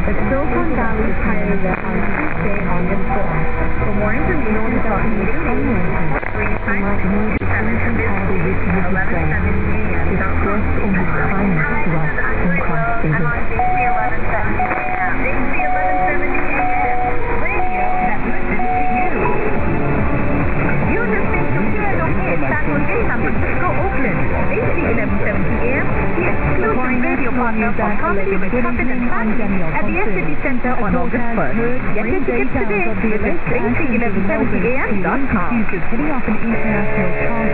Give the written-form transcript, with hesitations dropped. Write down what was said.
at Silicon Valley Pilot on Tuesday, August 4th. For more information about meeting dates, screen time 7 11:70 a.m. Expressed in his kindness to us in Christ Jesus. Daisy 11:70 a.m. Daisy 11:70 a.m. Radio that listens to you. You're listening to KLOK San Jose, San Francisco, Oakland. Daisy 11:70 a.m. The exclusive radio partner for comedy with Puppet and Family at the SCP Center on August 1st. Get your tickets today. Visit Daisy1170am.com. Heading off an international